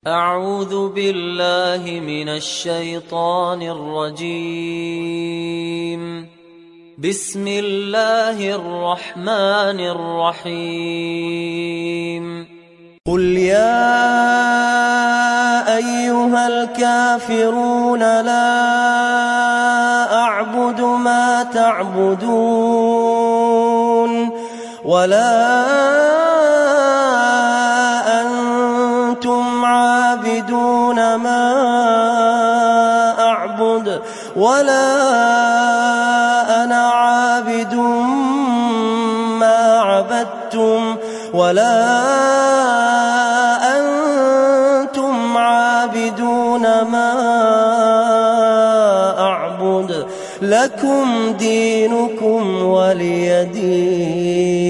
أعوذ بالله من الشيطان الرجيم. بسم الله الرحمن الرحيم. قل يا أيها الكافرون لا أعبد ما تعبدون ولا أنتم عابدون ما أعبد ولا أنا عابد ما عبدتم ولا أنتم عابدون ما أعبد لكم دينكم ولي دين.